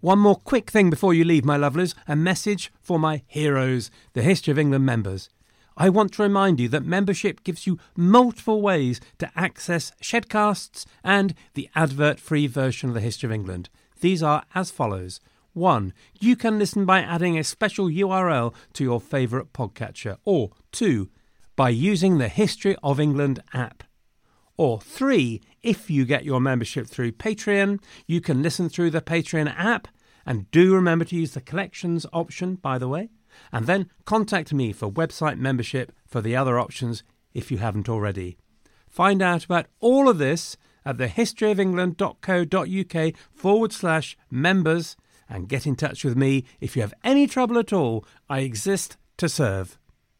One more quick thing before you leave, my lovelies, a message for my heroes, the History of England members. I want to remind you that membership gives you multiple ways to access Shedcasts and the advert-free version of the History of England. These are as follows. 1. You can listen by adding a special URL to your favourite podcatcher. Or 2. By using the History of England app. Or 3. If you get your membership through Patreon, you can listen through the Patreon app. And do remember to use the collections option, by the way. And then contact me for website membership for the other options if you haven't already. Find out about all of this at thehistoryofengland.co.uk/members and get in touch with me if you have any trouble at all. I exist to serve.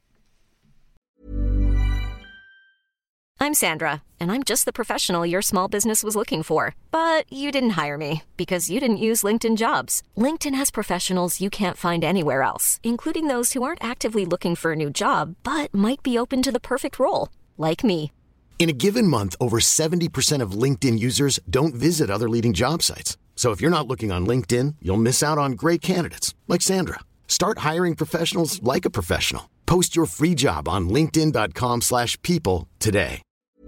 I'm Sandra, and I'm just the professional your small business was looking for. But you didn't hire me because you didn't use LinkedIn Jobs. LinkedIn has professionals you can't find anywhere else, including those who aren't actively looking for a new job, but might be open to the perfect role, like me. In a given month, over 70% of LinkedIn users don't visit other leading job sites. So if you're not looking on LinkedIn, you'll miss out on great candidates like Sandra. Start hiring professionals like a professional. Post your free job on linkedin.com/people today.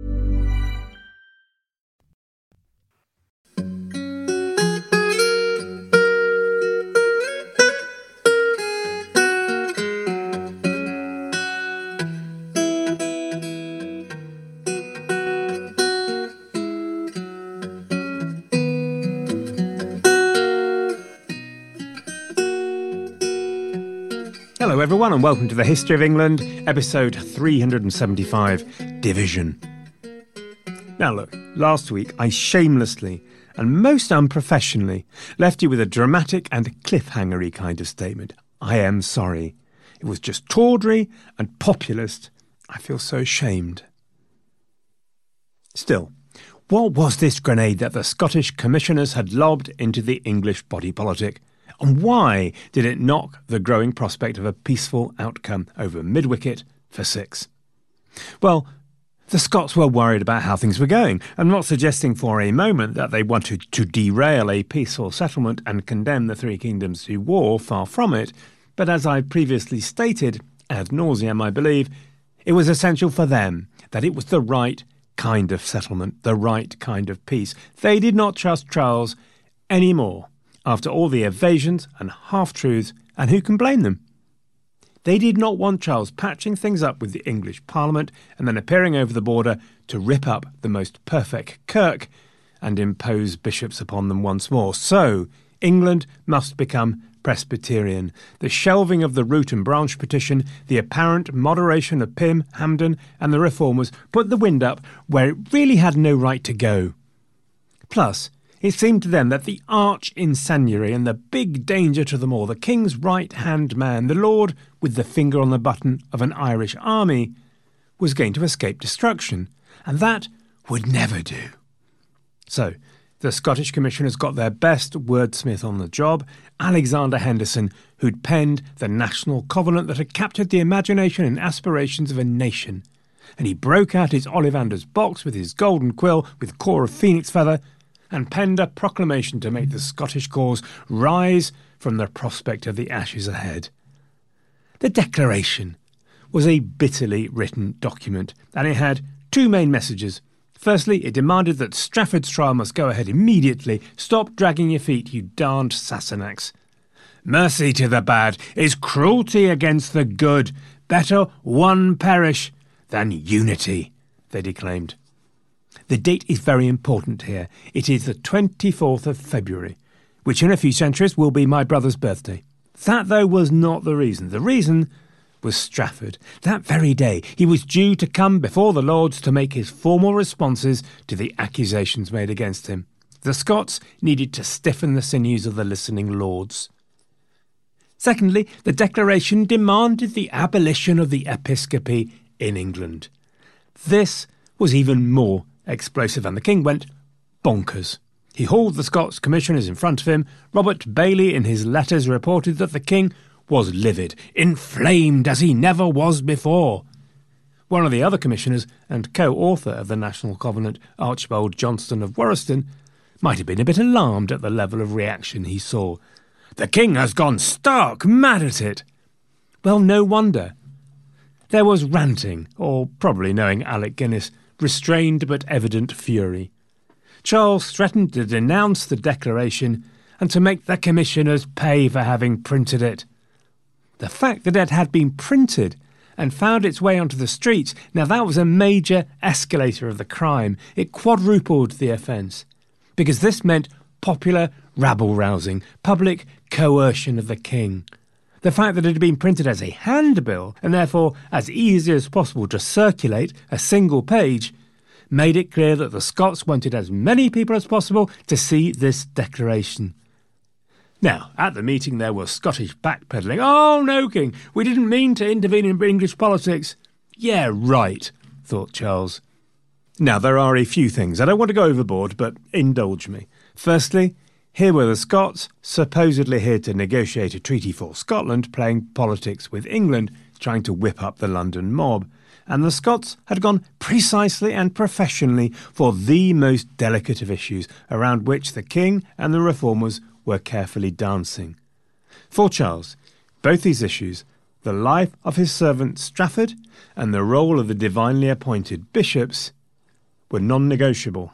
Hello everyone and welcome to the History of England, episode 375, Division. Now look, last week I shamelessly and most unprofessionally left you with a dramatic and cliffhangery kind of statement. I am sorry. It was just tawdry and populist. I feel so ashamed. Still, what was this grenade that the Scottish commissioners had lobbed into the English body politic? And why did it knock the growing prospect of a peaceful outcome over mid-wicket for 6? Well, the Scots were worried about how things were going. I'm not suggesting for a moment that they wanted to derail a peaceful settlement and condemn the Three Kingdoms to war, far from it. But as I previously stated, ad nauseam I believe, it was essential for them that it was the right kind of settlement, the right kind of peace. They did not trust Charles anymore. After all the evasions and half-truths, and who can blame them? They did not want Charles patching things up with the English Parliament and then appearing over the border to rip up the most perfect Kirk and impose bishops upon them once more. So, England must become Presbyterian. The shelving of the root and branch petition, the apparent moderation of Pym, Hampden and the reformers put the wind up where it really had no right to go. Plus, it seemed to them that the arch-incendiary and the big danger to them all, the king's right-hand man, the lord with the finger on the button of an Irish army, was going to escape destruction, and that would never do. So, the Scottish commissioners got their best wordsmith on the job, Alexander Henderson, who'd penned the National Covenant that had captured the imagination and aspirations of a nation. And he broke out his Ollivander's box with his golden quill with core of phoenix feather, and penned a proclamation to make the Scottish cause rise from the prospect of the ashes ahead. The Declaration was a bitterly written document, and it had two main messages. Firstly, it demanded that Strafford's trial must go ahead immediately. Stop dragging your feet, you darned Sassenachs. Mercy to the bad is cruelty against the good. Better one perish than unity, they declaimed. The date is very important here. It is the 24th of February, which in a few centuries will be my brother's birthday. That, though, was not the reason. The reason was Strafford. That very day, he was due to come before the Lords to make his formal responses to the accusations made against him. The Scots needed to stiffen the sinews of the listening Lords. Secondly, the Declaration demanded the abolition of the episcopacy in England. This was even more explosive, and the king went bonkers. He hauled the Scots commissioners in front of him. Robert Bailey in his letters reported that the king was livid, inflamed as he never was before. One of the other commissioners and co-author of the National Covenant, Archibald Johnston of Warriston, might have been a bit alarmed at the level of reaction he saw. The king has gone stark mad at it. Well, no wonder. There was ranting, or probably, knowing Alec Guinness, restrained but evident fury. Charles threatened to denounce the declaration and to make the commissioners pay for having printed it. The fact that it had been printed and found its way onto the streets, now that was a major escalator of the crime. It quadrupled the offence, because this meant popular rabble-rousing, public coercion of the king. The fact that it had been printed as a handbill, and therefore as easy as possible to circulate, a single page, made it clear that the Scots wanted as many people as possible to see this declaration. Now, at the meeting there was Scottish backpedalling. "Oh, no, King, we didn't mean to intervene in English politics." "Yeah, right," thought Charles. Now, there are a few things. I don't want to go overboard, but indulge me. Firstly, here were the Scots, supposedly here to negotiate a treaty for Scotland, playing politics with England, trying to whip up the London mob. And the Scots had gone precisely and professionally for the most delicate of issues, around which the king and the reformers were carefully dancing. For Charles, both these issues, the life of his servant Strafford and the role of the divinely appointed bishops, were non-negotiable.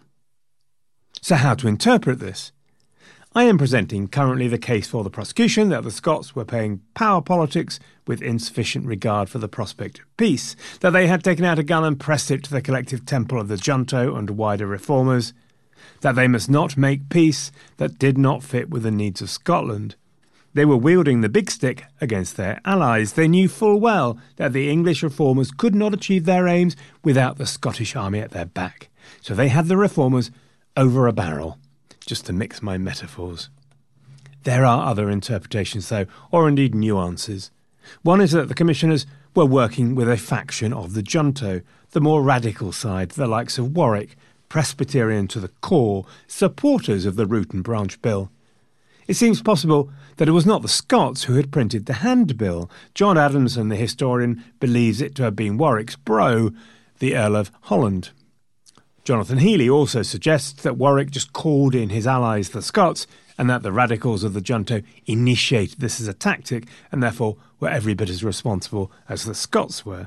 So how to interpret this? I am presenting currently the case for the prosecution that the Scots were playing power politics with insufficient regard for the prospect of peace, that they had taken out a gun and pressed it to the collective temple of the junto and wider reformers, that they must not make peace that did not fit with the needs of Scotland. They were wielding the big stick against their allies. They knew full well that the English reformers could not achieve their aims without the Scottish army at their back. So they had the reformers over a barrel, just to mix my metaphors. There are other interpretations, though, or indeed nuances. One is that the commissioners were working with a faction of the junto, the more radical side, the likes of Warwick, Presbyterian to the core, supporters of the Root and Branch Bill. It seems possible that it was not the Scots who had printed the handbill. John Adamson, the historian, believes it to have been Warwick's bro, the Earl of Holland. Jonathan Healy also suggests that Warwick just called in his allies, the Scots, and that the radicals of the junto initiated this as a tactic and therefore were every bit as responsible as the Scots were.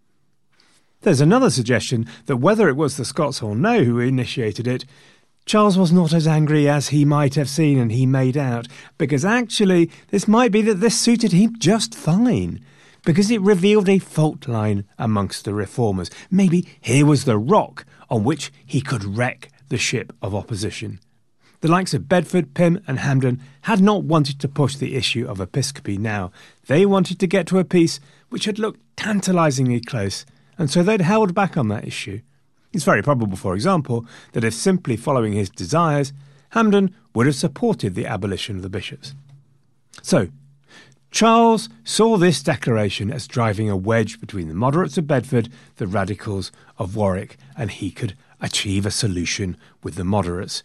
There's another suggestion that whether it was the Scots or no who initiated it, Charles was not as angry as he might have seen and he made out, because actually this might be that this suited him just fine, because it revealed a fault line amongst the reformers. Maybe here was the rock on which he could wreck the ship of opposition. The likes of Bedford, Pym and Hampden had not wanted to push the issue of episcopacy now. They wanted to get to a peace which had looked tantalisingly close, and so they'd held back on that issue. It's very probable, for example, that if simply following his desires, Hampden would have supported the abolition of the bishops. So, Charles saw this declaration as driving a wedge between the moderates of Bedford, the radicals of Warwick, and he could achieve a solution with the moderates.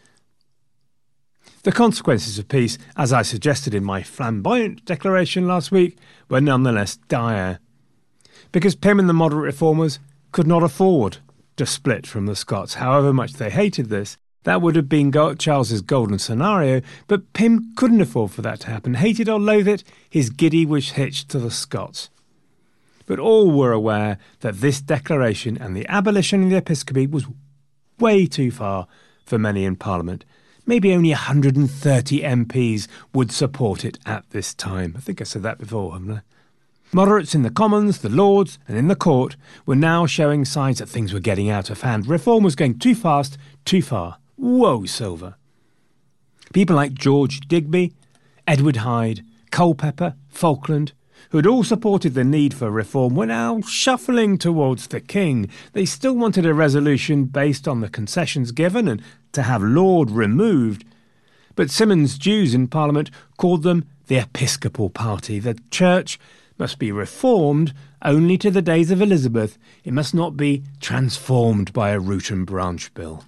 The consequences of peace, as I suggested in my flamboyant declaration last week, were nonetheless dire, because Pym and the moderate reformers could not afford to split from the Scots, however much they hated this. That would have been Charles's golden scenario, but Pym couldn't afford for that to happen. Hated or loathe it, his giddy was hitched to the Scots. But all were aware that this declaration and the abolition of the episcopacy was way too far for many in Parliament. Maybe only 130 MPs would support it at this time. I think I said that before, haven't I? Moderates in the Commons, the Lords and in the Court were now showing signs that things were getting out of hand. Reform was going too fast, too far. Whoa, Silver. People like George Digby, Edward Hyde, Culpeper, Falkland, who had all supported the need for reform, were now shuffling towards the king. They still wanted a resolution based on the concessions given and to have Laud removed. But Symonds Jews in Parliament called them the Episcopal Party. The Church must be reformed only to the days of Elizabeth. It must not be transformed by a Root and Branch Bill.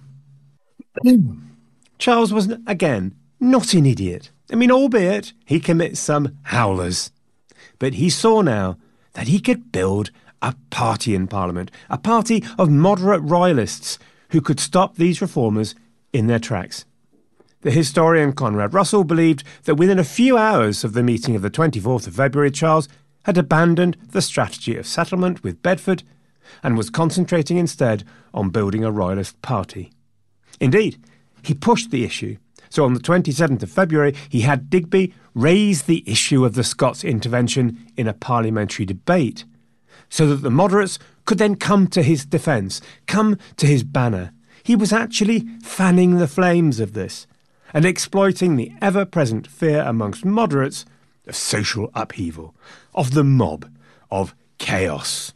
Charles was, again, not an idiot. Albeit he commits some howlers. But he saw now that he could build a party in Parliament, a party of moderate royalists who could stop these reformers in their tracks. The historian Conrad Russell believed that within a few hours of the meeting of the 24th of February, Charles had abandoned the strategy of settlement with Bedford and was concentrating instead on building a royalist party. Indeed, he pushed the issue. So on the 27th of February, he had Digby raise the issue of the Scots intervention in a parliamentary debate, so that the moderates could then come to his defence, come to his banner. He was actually fanning the flames of this and exploiting the ever-present fear amongst moderates of social upheaval, of the mob, of chaos.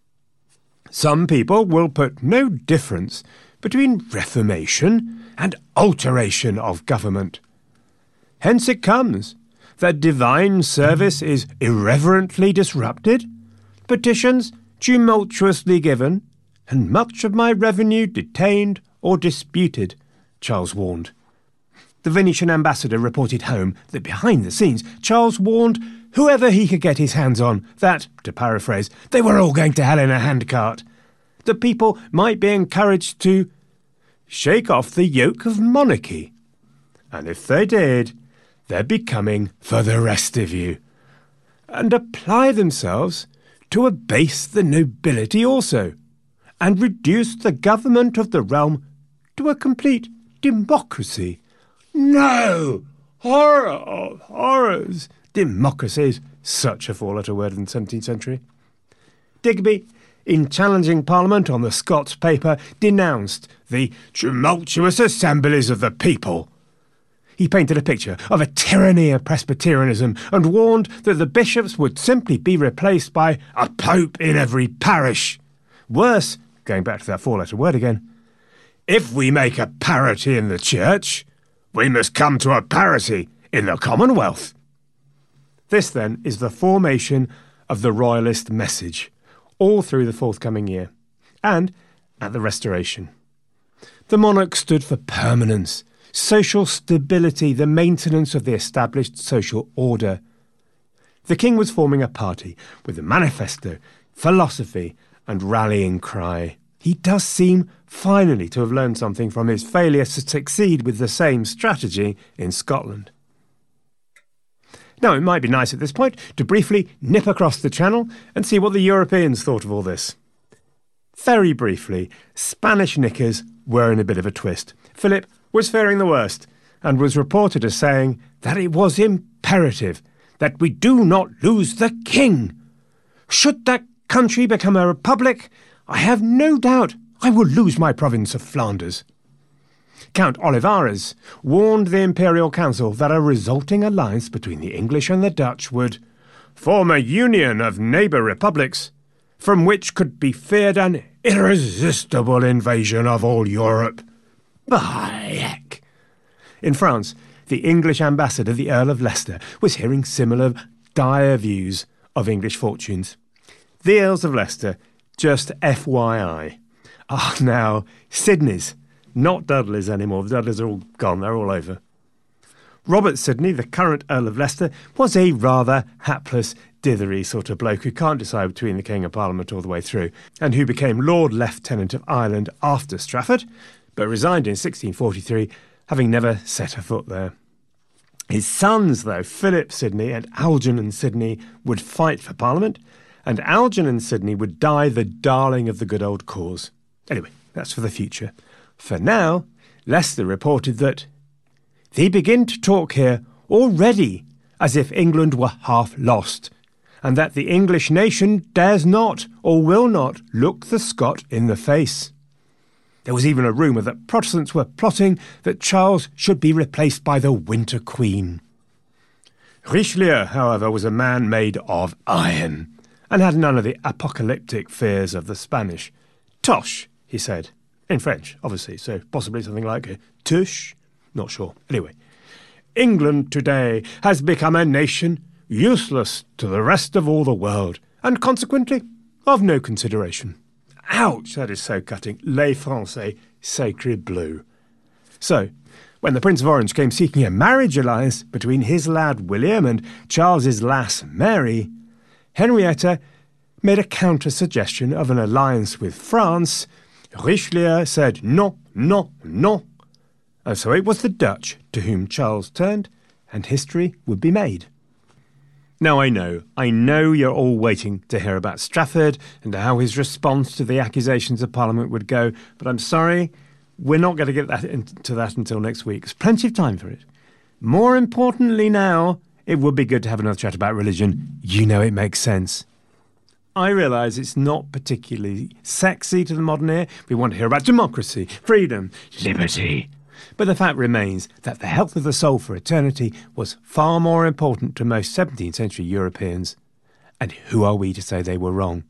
Some people will put no difference between reformation and alteration of government. Hence it comes that divine service is irreverently disrupted, petitions tumultuously given, and much of my revenue detained or disputed, Charles warned. The Venetian ambassador reported home that behind the scenes, Charles warned whoever he could get his hands on that, to paraphrase, they were all going to hell in a handcart. The people might be encouraged to shake off the yoke of monarchy. And if they did, they'd be coming for the rest of you. And apply themselves to abase the nobility also, and reduce the government of the realm to a complete democracy. No! Horror of horrors! Democracy is such a four-letter word in the 17th century. Digby, in challenging Parliament on the Scots paper, denounced the tumultuous assemblies of the people. He painted a picture of a tyranny of Presbyterianism and warned that the bishops would simply be replaced by a pope in every parish. Worse, going back to that four-letter word again, if we make a parity in the church, we must come to a parity in the Commonwealth. This, then, is the formation of the royalist message, all through the forthcoming year, and at the Restoration. The monarch stood for permanence, social stability, the maintenance of the established social order. The king was forming a party with a manifesto, philosophy, and rallying cry. He does seem finally to have learned something from his failure to succeed with the same strategy in Scotland. Now, it might be nice at this point to briefly nip across the channel and see what the Europeans thought of all this. Very briefly, Spanish knickers were in a bit of a twist. Philip was fearing the worst and was reported as saying that it was imperative that we do not lose the king. Should that country become a republic, I have no doubt I will lose my province of Flanders. Count Olivares warned the Imperial Council that a resulting alliance between the English and the Dutch would form a union of neighbour republics, from which could be feared an irresistible invasion of all Europe. By heck! In France, the English ambassador, the Earl of Leicester, was hearing similar dire views of English fortunes. The Earls of Leicester, just FYI, are now Sidneys, not Dudleys anymore. The Dudleys are all gone, they're all over. Robert Sidney, the current Earl of Leicester, was a rather hapless, dithery sort of bloke who can't decide between the King and Parliament all the way through, and who became Lord Lieutenant of Ireland after Strafford, but resigned in 1643, having never set a foot there. His sons, though, Philip Sidney and Algernon Sidney, would fight for Parliament, and Algernon Sidney would die the darling of the good old cause. Anyway, that's for the future. For now, Leicester reported that they begin to talk here already as if England were half lost, and that the English nation dares not or will not look the Scot in the face. There was even a rumour that Protestants were plotting that Charles should be replaced by the Winter Queen. Richelieu, however, was a man made of iron, and had none of the apocalyptic fears of the Spanish. Tosh, he said. In French, obviously, so possibly something like tush? Not sure. Anyway, England today has become a nation useless to the rest of all the world, and consequently of no consideration. Ouch, that is so cutting. Les Français, sacre bleu. So, when the Prince of Orange came seeking a marriage alliance between his lad William and Charles's lass Mary, Henrietta made a counter-suggestion of an alliance with France. Richelieu said non, non, non, So it was the Dutch to whom Charles turned, and history would be made. Now I know you're all waiting to hear about Strafford and how his response to the accusations of Parliament would go, but I'm sorry, we're not going to get into that until next week. There's plenty of time for it. More importantly now, it would be good to have another chat about religion. You know it makes sense. I realise it's not particularly sexy to the modern ear. We want to hear about democracy, freedom, liberty. But the fact remains that the health of the soul for eternity was far more important to most 17th century Europeans. And who are we to say they were wrong?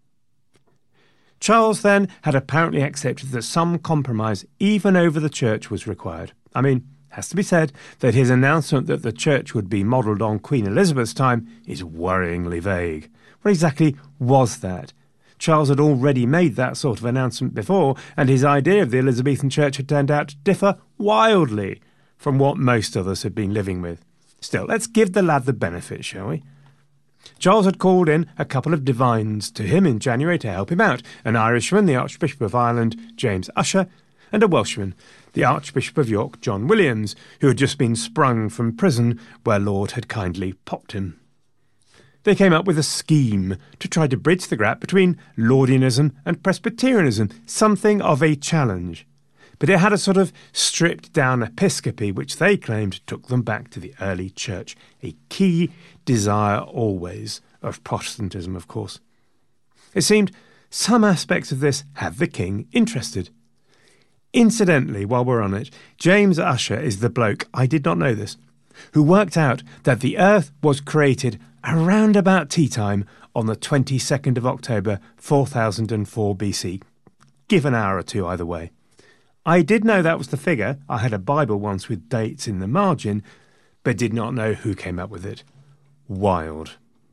Charles then had apparently accepted that some compromise, even over the church, was required. I mean, it has to be said that his announcement that the church would be modelled on Queen Elizabeth's time is worryingly vague. What exactly was that? Charles had already made that sort of announcement before, and his idea of the Elizabethan church had turned out to differ wildly from what most others had been living with. Still, let's give the lad the benefit, shall we? Charles had called in a couple of divines to him in January to help him out, an Irishman, the Archbishop of Ireland, James Ussher, and a Welshman, the Archbishop of York, John Williams, who had just been sprung from prison where Laud had kindly popped him. They came up with a scheme to try to bridge the gap between Laudianism and Presbyterianism, something of a challenge. But it had a sort of stripped-down episcopacy which they claimed took them back to the early church, a key desire always of Protestantism, of course. It seemed some aspects of this had the king interested. Incidentally, while we're on it, James Ussher is the bloke, I did not know this, who worked out that the earth was created around about tea time on the 22nd of October 4004 BC. Give an hour or two either way. I did know that was the figure. I had a Bible once with dates in the margin, but did not know who came up with it. Wild.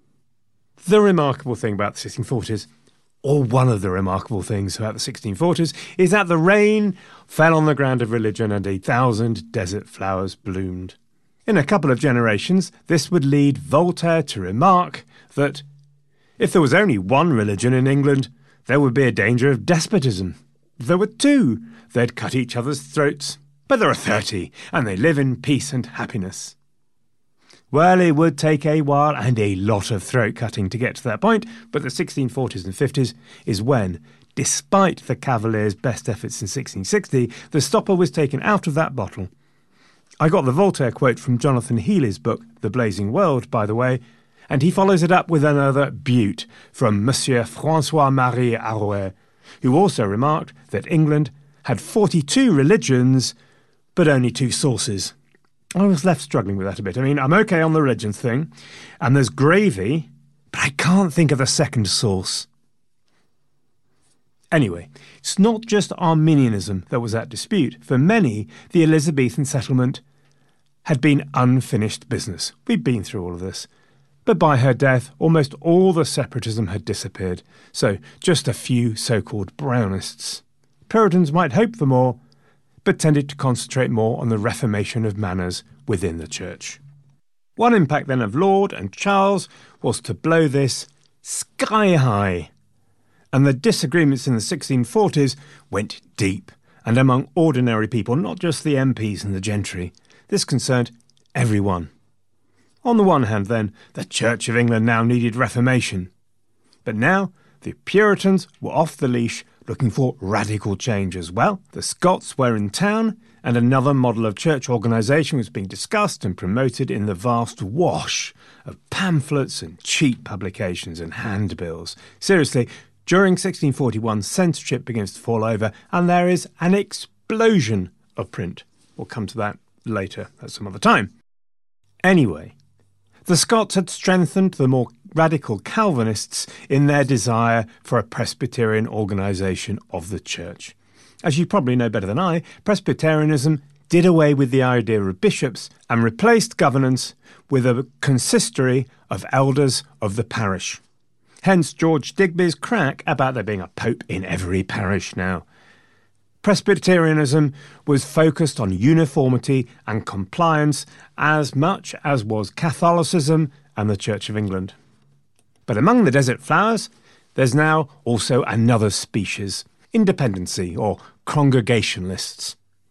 The remarkable thing about the 1640s, or one of the remarkable things about the 1640s, is that the rain fell on the ground of religion and 1,000 desert flowers bloomed. In a couple of generations, this would lead Voltaire to remark that if there was only one religion in England, there would be a danger of despotism. If there were two, they'd cut each other's throats. But there are 30, and they live in peace and happiness. Well, it would take a while and a lot of throat-cutting to get to that point, but the 1640s and 50s is when, despite the Cavaliers' best efforts in 1660, the stopper was taken out of that bottle. I got the Voltaire quote from Jonathan Healy's book, The Blazing World, by the way, and he follows it up with another beaut from Monsieur François-Marie Arouet, who also remarked that England had 42 religions, but only 2 sources. I was left struggling with that a bit. I mean, I'm okay on the religions thing, and there's gravy, but I can't think of a second source. Anyway, it's not just Arminianism that was at dispute. For many, the Elizabethan settlement had been unfinished business. We'd been through all of this. But by her death, almost all the separatism had disappeared, so just a few so-called Brownists. Puritans might hope for more, but tended to concentrate more on the reformation of manners within the church. One impact then of Laud and Charles was to blow this sky high. And the disagreements in the 1640s went deep, and among ordinary people, not just the MPs and the gentry. This concerned everyone. On the one hand, then, the Church of England now needed reformation. But now, the Puritans were off the leash, looking for radical change as well. The Scots were in town, and another model of church organisation was being discussed and promoted in the vast wash of pamphlets and cheap publications and handbills. Seriously, during 1641, censorship begins to fall over, and there is an explosion of print. We'll come to that later at some other time. Anyway, the Scots had strengthened the more radical Calvinists in their desire for a Presbyterian organisation of the church. As you probably know better than I, Presbyterianism did away with the idea of bishops and replaced governance with a consistory of elders of the parish. Hence George Digby's crack about there being a pope in every parish now. Presbyterianism was focused on uniformity and compliance as much as was Catholicism and the Church of England. But among the desert flowers, there's now also another species, independency or congregationalists.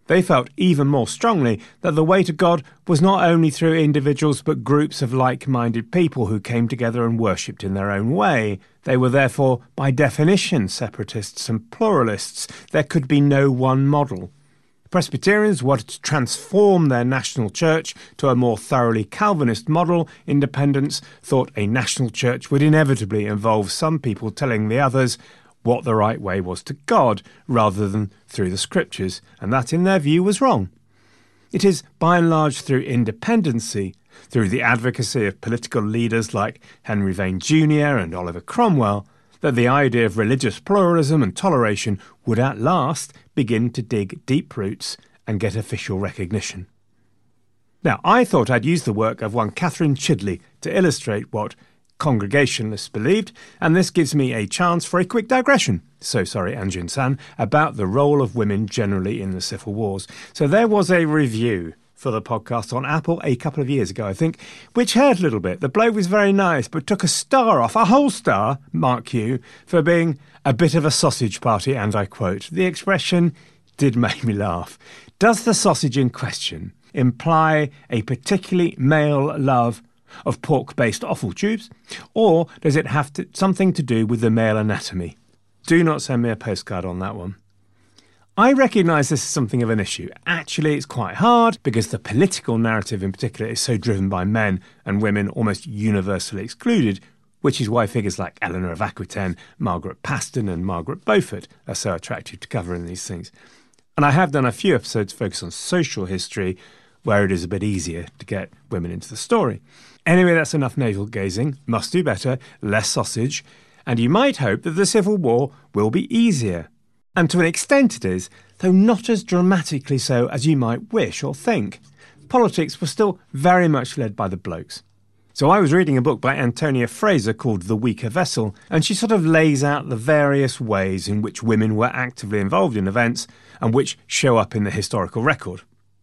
They felt even more strongly that the way to God was not only through individuals but groups of like-minded people who came together and worshipped in their own way. They were therefore, by definition, separatists and pluralists. There could be no one model. Presbyterians wanted to transform their national church to a more thoroughly Calvinist model. Independents thought a national church would inevitably involve some people telling the others what the right way was to God, rather than through the Scriptures, and that, in their view, was wrong. It is, by and large, through independency, through the advocacy of political leaders like Henry Vane Jr. and Oliver Cromwell, that the idea of religious pluralism and toleration would at last begin to dig deep roots and get official recognition. Now, I thought I'd use the work of one Catherine Chidley to illustrate what Congregationalists believed, and this gives me a chance for a quick digression, Anjun-san, about the role of women generally in the civil wars. So there was a review for the podcast on Apple a couple of years ago, I think, which hurt a little bit. The bloke was very nice, but took a star off, a whole star, mark you, for being a bit of a sausage party, and I quote, "The expression did make me laugh. Does the sausage in question imply a particularly male love of pork-based offal tubes, or does it have something to do with the male anatomy? Do not send me a postcard on that one." I recognise this is something of an issue. Actually, it's quite hard because the political narrative in particular is so driven by men and women almost universally excluded, which is why figures like Eleanor of Aquitaine, Margaret Paston and Margaret Beaufort are so attractive to cover in these things. And I have done a few episodes focused on social history where it is a bit easier to get women into the story. Anyway, that's enough navel-gazing. Must do better, less sausage. And you might hope that the Civil War will be easier. And to an extent it is, though not as dramatically so as you might wish or think. Politics was still very much led by the blokes. So I was reading a book by Antonia Fraser called The Weaker Vessel, and she sort of lays out the various ways in which women were actively involved in events and which show up in the historical record.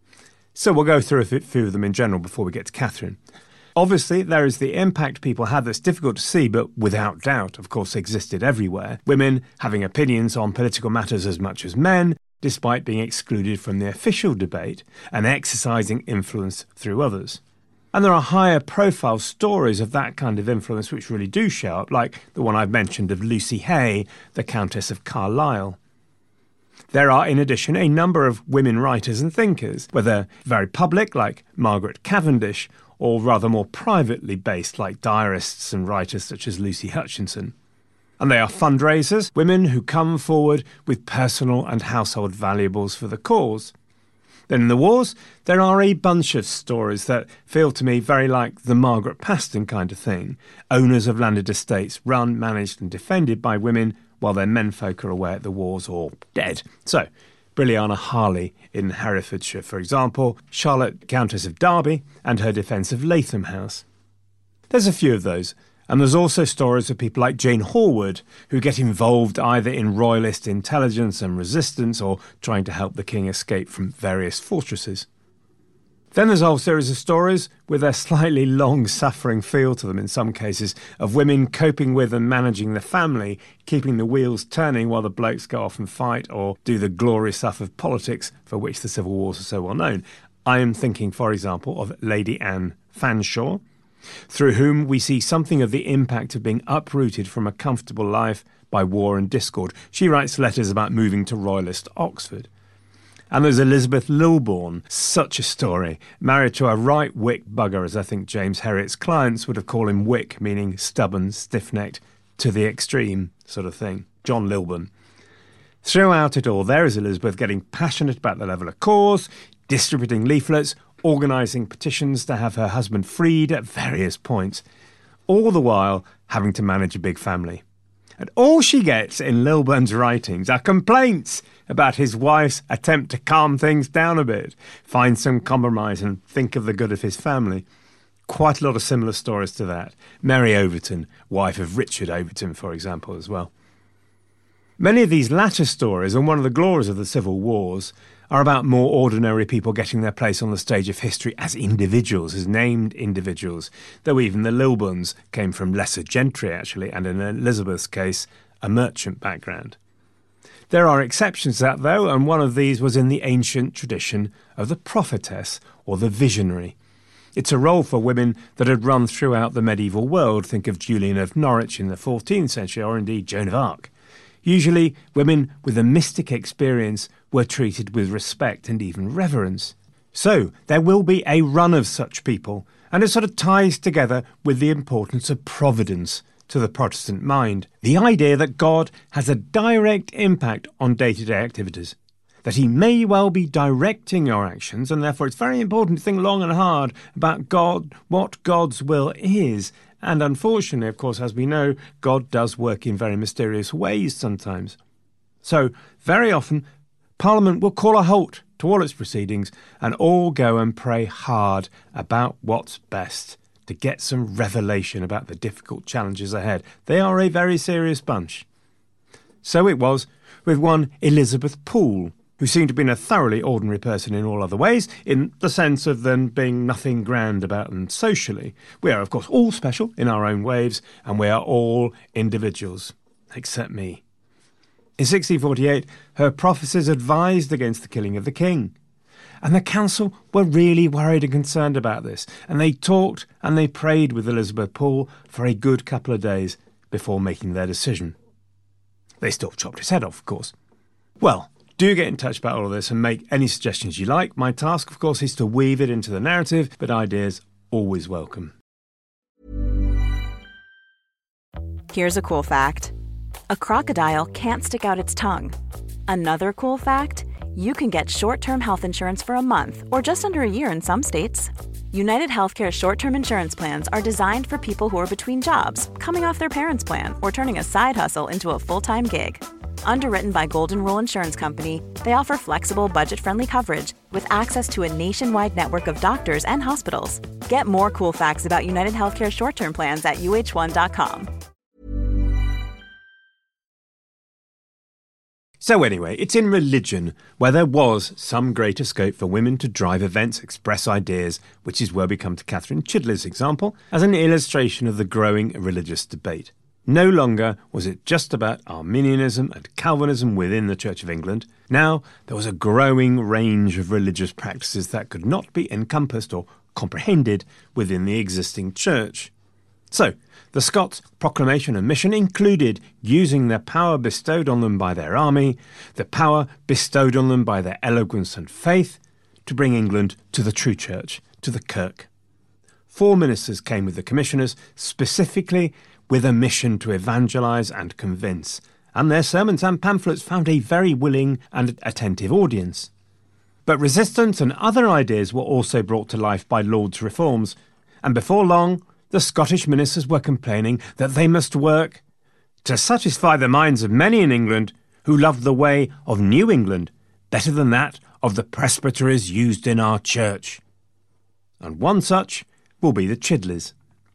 So we'll go through a few of them in general before we get to Catherine. Obviously, there is the impact people had that's difficult to see, but without doubt, of course, existed everywhere. Women having opinions on political matters as much as men, despite being excluded from the official debate, and exercising influence through others. And there are higher profile stories of that kind of influence which really do show up, like the one I've mentioned of Lucy Hay, the Countess of Carlisle. There are, in addition, a number of women writers and thinkers, whether very public, like Margaret Cavendish, or rather more privately based, like diarists and writers such as Lucy Hutchinson. And they are fundraisers, women who come forward with personal and household valuables for the cause. Then in the wars, there are a bunch of stories that feel to me very like the Margaret Paston kind of thing. Owners of landed estates run, managed and defended by women while their menfolk are away at the wars or dead. So, Brilliana Harley in Herefordshire, for example, Charlotte, Countess of Derby, and her defence of Latham House. There's a few of those, and there's also stories of people like Jane Horwood, who get involved either in royalist intelligence and resistance or trying to help the king escape from various fortresses. Then there's a whole series of stories with a slightly long-suffering feel to them in some cases, of women coping with and managing the family, keeping the wheels turning while the blokes go off and fight or do the glorious stuff of politics for which the civil wars are so well known. I am thinking, for example, of Lady Anne Fanshawe, through whom we see something of the impact of being uprooted from a comfortable life by war and discord. She writes letters about moving to royalist Oxford. And there's Elizabeth Lilbourne, such a story, married to a right Whig bugger, as I think James Herriot's clients would have called him Whig, meaning stubborn, stiff-necked, to the extreme sort of thing, John Lilburne. Throughout it all, there is Elizabeth getting passionate about the level of cause, distributing leaflets, organising petitions to have her husband freed at various points, all the while having to manage a big family. And all she gets in Lilburne's writings are complaints about his wife's attempt to calm things down a bit, find some compromise and think of the good of his family. Quite a lot of similar stories to that. Mary Overton, wife of Richard Overton, for example, as well. Many of these latter stories, and one of the glories of the Civil Wars, are about more ordinary people getting their place on the stage of history as individuals, as named individuals, though even the Lilburnes came from lesser gentry, actually, and in Elizabeth's case, a merchant background. There are exceptions to that, though, and one of these was in the ancient tradition of the prophetess or the visionary. It's a role for women that had run throughout the medieval world. Think of Julian of Norwich in the 14th century, or indeed Joan of Arc. Usually, women with a mystic experience were treated with respect and even reverence. So, there will be a run of such people, and it sort of ties together with the importance of providence to the Protestant mind. The idea that God has a direct impact on day-to-day activities, that he may well be directing your actions, and therefore it's very important to think long and hard about God, what God's will is. And unfortunately, of course, as we know, God does work in very mysterious ways sometimes. So, very often, Parliament will call a halt to all its proceedings and all go and pray hard about what's best to get some revelation about the difficult challenges ahead. They are a very serious bunch. So it was with one Elizabeth Poole, who seemed to have been a thoroughly ordinary person in all other ways, in the sense of them being nothing grand about them socially. We are, of course, all special in our own ways, and we are all individuals, except me. In 1648, her prophecies advised against the killing of the king. And the council were really worried and concerned about this, and they talked and they prayed with Elizabeth Poole for a good couple of days before making their decision. They still chopped his head off, of course. Well, do get in touch about all of this and make any suggestions you like. My task, of course, is to weave it into the narrative, but ideas always welcome. Here's a cool fact. A crocodile can't stick out its tongue. Another cool fact, you can get short-term health insurance for a month or just under a year in some states. United Healthcare short-term insurance plans are designed for people who are between jobs, coming off their parents' plan, or turning a side hustle into a full-time gig. Underwritten by Golden Rule Insurance Company, they offer flexible, budget-friendly coverage with access to a nationwide network of doctors and hospitals. Get more cool facts about United Healthcare short-term plans at uh1.com. So anyway, it's in religion where there was some greater scope for women to drive events, express ideas, which is where we come to Catherine Chidley's example as an illustration of the growing religious debate. No longer was it just about Arminianism and Calvinism within the Church of England. Now there was a growing range of religious practices that could not be encompassed or comprehended within the existing church. So, the Scots' proclamation and mission included using the power bestowed on them by their army, the power bestowed on them by their eloquence and faith, to bring England to the true church, to the Kirk. 4 ministers came with the commissioners, specifically with a mission to evangelise and convince, and their sermons and pamphlets found a very willing and attentive audience. But resistance and other ideas were also brought to life by Laud's reforms, and before long, the Scottish ministers were complaining that they must work to satisfy the minds of many in England who loved the way of New England better than that of the presbyteries used in our church. And one such will be the Chidleys.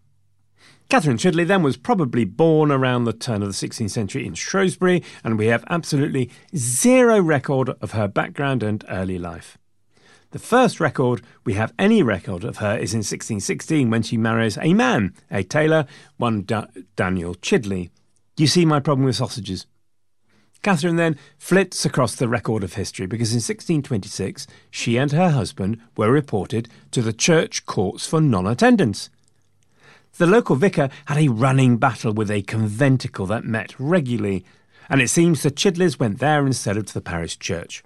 Catherine Chidley then was probably born around the turn of the 16th century in Shrewsbury, and we have absolutely zero record of her background and early life. The first record we have any record of her is in 1616 when she marries a man, a tailor, one Daniel Chidley. You see my problem with sausages? Catherine then flits across the record of history because in 1626 she and her husband were reported to the church courts for non-attendance. The local vicar had a running battle with a conventicle that met regularly, and it seems the Chidleys went there instead of to the parish church.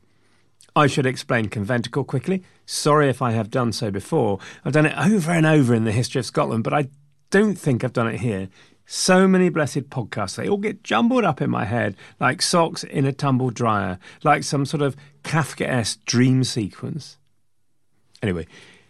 I should explain conventicle quickly. Sorry if I have done so before. I've done it over and over in the history of Scotland, but I don't think I've done it here. So many blessed podcasts, they all get jumbled up in my head like socks in a tumble dryer, like some sort of Kafkaesque dream sequence. Anyway,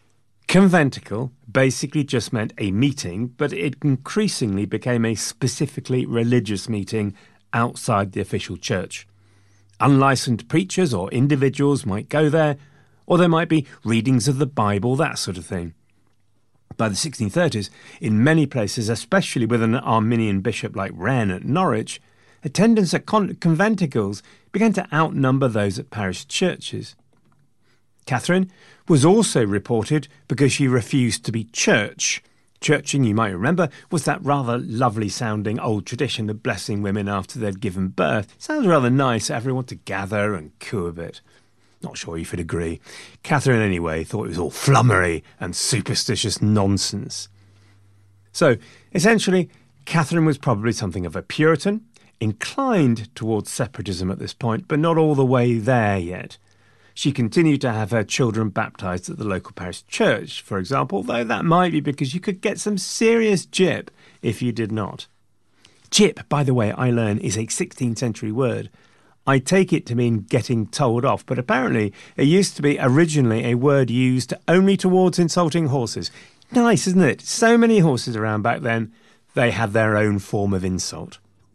conventicle basically just meant a meeting, but it increasingly became a specifically religious meeting outside the official church. Unlicensed preachers or individuals might go there, or there might be readings of the Bible, that sort of thing. By the 1630s, in many places, especially with an Arminian bishop like Wren at Norwich, attendance at conventicles began to outnumber those at parish churches. Catherine was also reported because she refused to be church, Churching, you might remember, was that rather lovely-sounding old tradition of blessing women after they'd given birth. Sounds rather nice, everyone to gather and coo a bit. Not sure you would agree. Catherine, anyway, thought it was all flummery and superstitious nonsense. So, essentially, Catherine was probably something of a Puritan, inclined towards separatism at this point, but not all the way there yet. She continued to have her children baptised at the local parish church, for example, though that might be because you could get some serious gyp if you did not. Gyp, by the way, I learn, is a 16th century word. I take it to mean getting told off, but apparently it used to be originally a word used only towards insulting horses. Nice, isn't it? So many horses around back then, they had their own form of insult.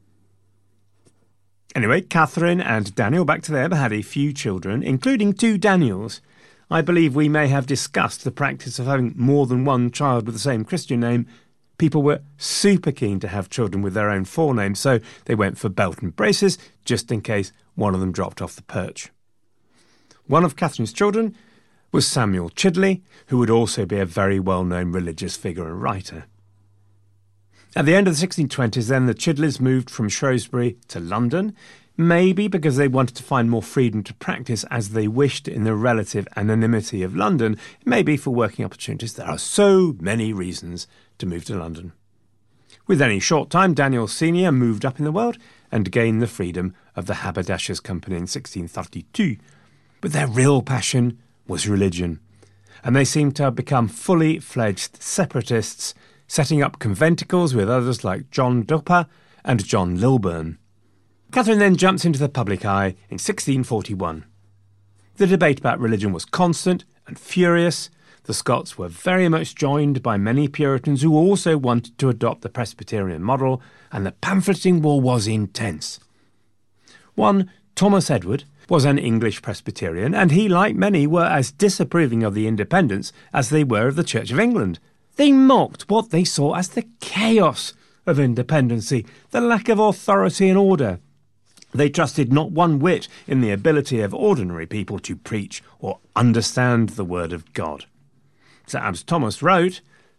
Anyway, Catherine and Daniel, back to them, had a few children, including 2 Daniels. I believe we may have discussed the practice of having more than one child with the same Christian name. People were super keen to have children with their own forenames, so they went for belt and braces, just in case one of them dropped off the perch. One of Catherine's children was Samuel Chidley, who would also be a very well-known religious figure and writer. At the end of the 1620s, then, the Chidleys moved from Shrewsbury to London, maybe because they wanted to find more freedom to practice as they wished in the relative anonymity of London, maybe for working opportunities. There are so many reasons to move to London. Within a short time, Daniel Sr. moved up in the world and gained the freedom of the Haberdashers' Company in 1632. But their real passion was religion, and they seemed to have become fully fledged separatists, setting up conventicles with others like John Dupper and John Lilburne. Catherine then jumps into the public eye in 1641. The debate about religion was constant and furious. The Scots were very much joined by many Puritans who also wanted to adopt the Presbyterian model, and the pamphleting war was intense. One, Thomas Edward, was an English Presbyterian, and he, like many, were as disapproving of the independence as they were of the Church of England. They mocked what they saw as the chaos of independency, the lack of authority and order. They trusted not one whit in the ability of ordinary people to preach or understand the word of God. Sir Abs Thomas wrote,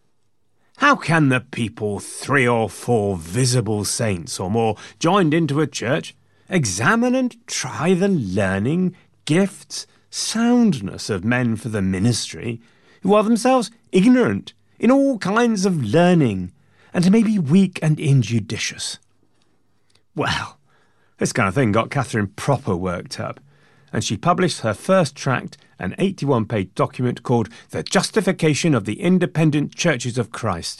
"How can the people, 3 or 4 visible saints or more, joined into a church, examine and try the learning, gifts, soundness of men for the ministry, who are themselves ignorant in all kinds of learning, and may be weak and injudicious?" Well, this kind of thing got Catherine proper worked up, and she published her first tract, an 81-page document called The Justification of the Independent Churches of Christ.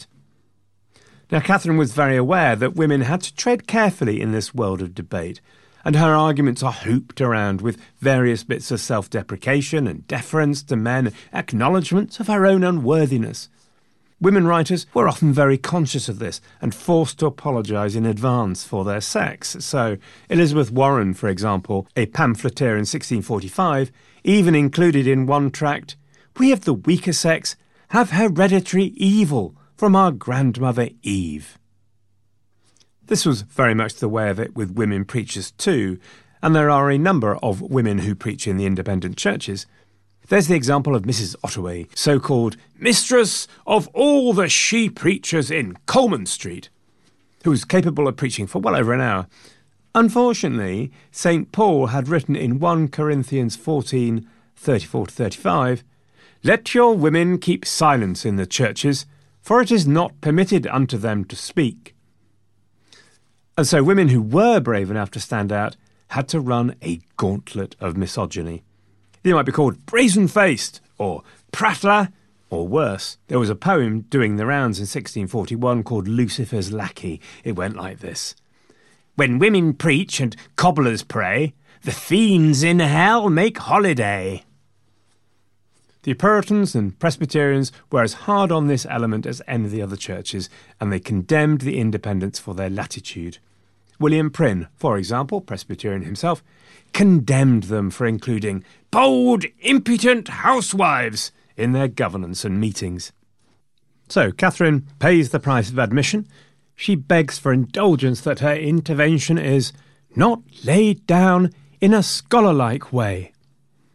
Now, Catherine was very aware that women had to tread carefully in this world of debate, and her arguments are hooped around with various bits of self-deprecation and deference to men, acknowledgments of her own unworthiness. Women writers were often very conscious of this and forced to apologise in advance for their sex. So Elizabeth Warren, for example, a pamphleteer in 1645, even included in one tract, "We of the weaker sex have hereditary evil from our grandmother Eve." This was very much the way of it with women preachers too, and there are a number of women who preach in the independent churches. There's the example of Mrs. Ottaway, so-called mistress of all the she-preachers in Coleman Street, who was capable of preaching for well over an hour. Unfortunately, St. Paul had written in 1 Corinthians 14, 34-35, "Let your women keep silence in the churches, for it is not permitted unto them to speak." And so women who were brave enough to stand out had to run a gauntlet of misogyny. They might be called brazen-faced, or prattler, or worse. There was a poem doing the rounds in 1641 called Lucifer's Lackey. It went like this: "When women preach and cobblers pray, the fiends in hell make holiday." The Puritans and Presbyterians were as hard on this element as any of the other churches, and they condemned the independents for their latitude. William Prynne, for example, Presbyterian himself, condemned them for including bold, impudent housewives in their governance and meetings. So Catherine pays the price of admission. She begs for indulgence that her intervention is not laid down in a scholar-like way.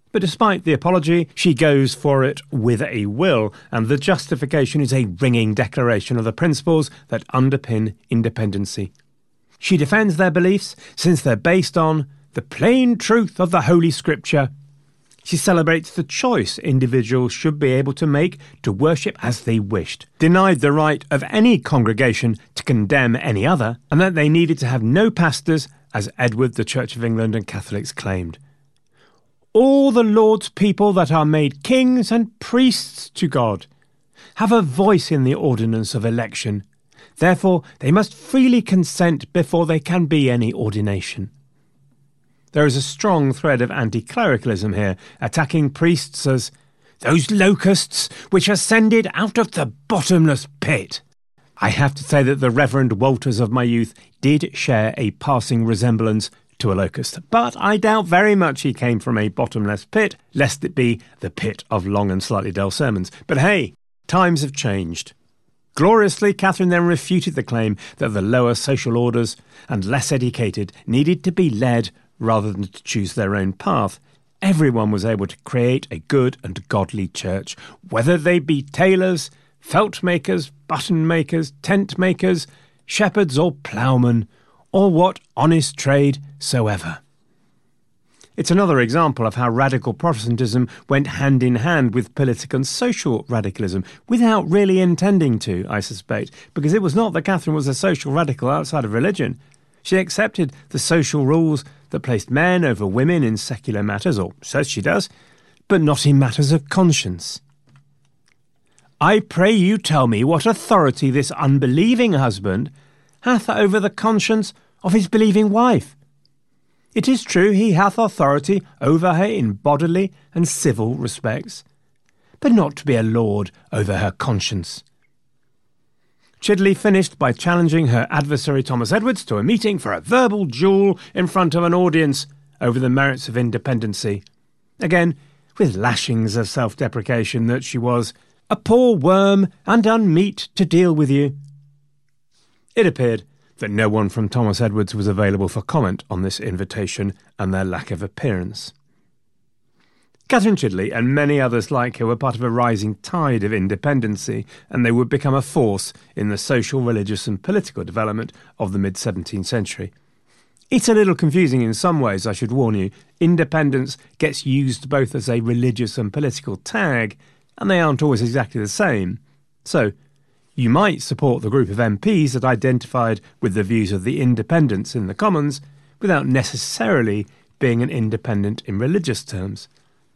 But despite the apology, she goes for it with a will, and the justification is a ringing declaration of the principles that underpin independency. She defends their beliefs since they're based on the plain truth of the Holy Scripture. She celebrates the choice individuals should be able to make to worship as they wished, denied the right of any congregation to condemn any other, and that they needed to have no pastors, as Edward, the Church of England and Catholics claimed. All the Lord's people that are made kings and priests to God have a voice in the ordinance of election. Therefore, they must freely consent before there can be any ordination. There is a strong thread of anti-clericalism here, attacking priests as those locusts which ascended out of the bottomless pit. I have to say that the Reverend Walters of my youth did share a passing resemblance to a locust, but I doubt very much he came from a bottomless pit, lest it be the pit of long and slightly dull sermons. But hey, times have changed. Gloriously, Catherine then refuted the claim that the lower social orders and less educated needed to be led rather than to choose their own path. Everyone was able to create a good and godly church, whether they be tailors, felt makers, button makers, tent makers, shepherds or ploughmen, or what honest trade soever. It's another example of how radical Protestantism went hand in hand with political and social radicalism, without really intending to, I suspect, because it was not that Catherine was a social radical outside of religion. She accepted the social rules that placed men over women in secular matters, or says she does, but not in matters of conscience. I pray you tell me what authority this unbelieving husband hath over the conscience of his believing wife. It is true he hath authority over her in bodily and civil respects, but not to be a lord over her conscience. Chidley finished by challenging her adversary Thomas Edwards to a meeting for a verbal duel in front of an audience over the merits of independency, again with lashings of self-deprecation that she was a poor worm and unmeet to deal with you. It appeared that no one from Thomas Edwards was available for comment on this invitation and their lack of appearance. Catherine Chidley and many others like her were part of a rising tide of independency, and they would become a force in the social, religious and political development of the mid-17th century. It's a little confusing in some ways, I should warn you. Independence gets used both as a religious and political tag, and they aren't always exactly the same. So, you might support the group of MPs that identified with the views of the independents in the Commons without necessarily being an independent in religious terms.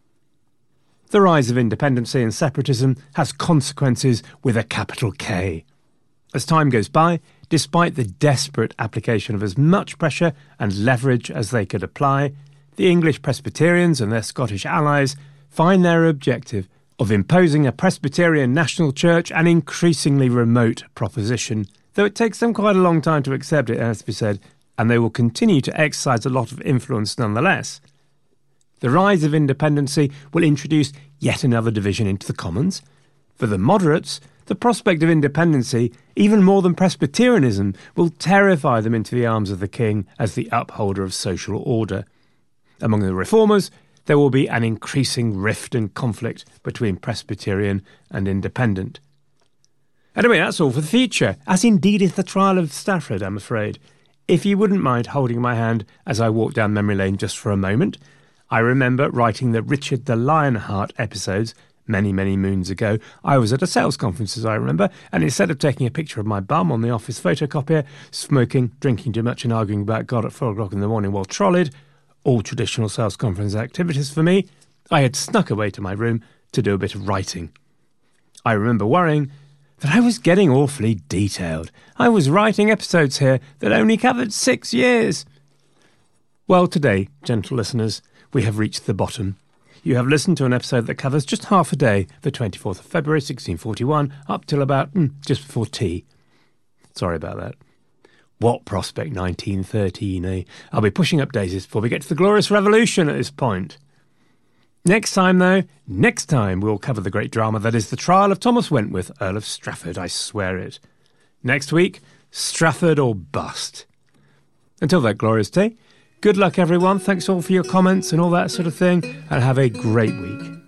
The rise of independency and separatism has consequences with a capital K. As time goes by, despite the desperate application of as much pressure and leverage as they could apply, the English Presbyterians and their Scottish allies find their objective of imposing a Presbyterian national church an increasingly remote proposition, though it takes them quite a long time to accept it, as to be said, and they will continue to exercise a lot of influence nonetheless. The rise of independency will introduce yet another division into the Commons. For the moderates, the prospect of independency, even more than Presbyterianism, will terrify them into the arms of the king as the upholder of social order. Among the reformers, there will be an increasing rift and conflict between Presbyterian and Independent. Anyway, that's all for the future, as indeed is the trial of Stafford, I'm afraid. If you wouldn't mind holding my hand as I walk down memory lane just for a moment, I remember writing the Richard the Lionheart episodes many, many moons ago. I was at a sales conference, as I remember, and instead of taking a picture of my bum on the office photocopier, smoking, drinking too much and arguing about God at 4 o'clock in the morning while trolleyed, all traditional sales conference activities for me, I had snuck away to my room to do a bit of writing. I remember worrying that I was getting awfully detailed. I was writing episodes here that only covered 6 years. Well, today, gentle listeners, we have reached the bottom. You have listened to an episode that covers just half a day, the 24th of February 1641, up till about just before tea. Sorry about that. What prospect 1913, eh? I'll be pushing up daisies before we get to the Glorious Revolution at this point. Next time, we'll cover the great drama that is the trial of Thomas Wentworth, Earl of Strafford, I swear it. Next week, Strafford or bust. Until that glorious day, Good luck, everyone. Thanks all for your comments and all that sort of thing, and have a great week.